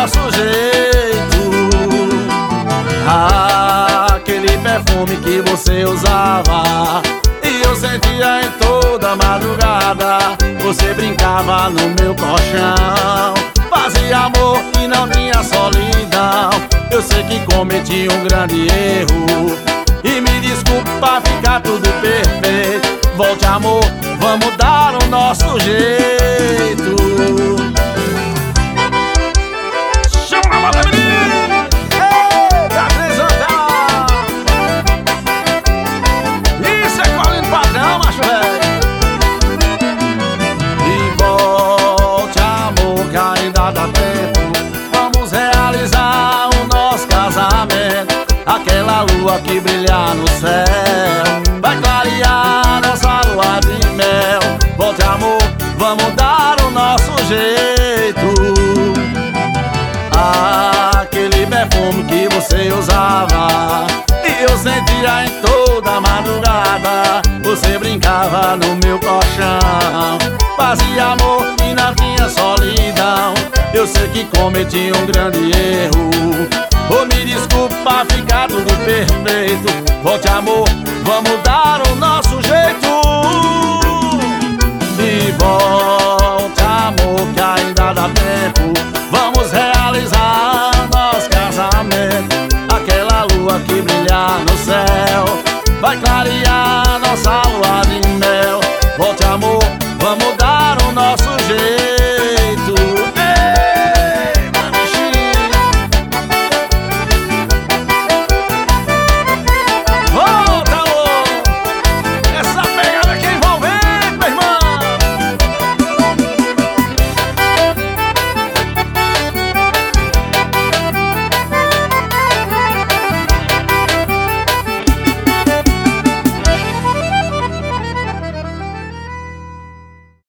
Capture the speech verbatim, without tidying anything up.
nosso jeito. Aquele perfume que você usava e eu sentia em toda madrugada. Você brincava no meu colchão, fazia amor e não tinha solidão. Eu sei que cometi um grande erro e me desculpa, ficar tudo perfeito. Volte, amor, vamos dar o nosso jeito. Chama a moda, menino! Eita, Crisantela! Isso é Colino Padrão, macho velho. E volte, amor, que ainda dá tempo. Vamos realizar o nosso casamento. Aquela lua que brilha no céu vai clarear nossa lua de mel. Volte, amor, vamos dar o nosso jeito. Aquele perfume que você usava e eu sentia em toda madrugada. Você brincava no meu colchão, fazia amor e não tinha solidão. Eu sei que cometi um grande erro, oh, me desculpa, ficar tudo perfeito. Volte, amor, vamos dar o nosso jeito. E volte, amor, que ainda dá tempo. Vamos realizar nosso casamento. Aquela lua que brilha no céu vai clarear nossa lua de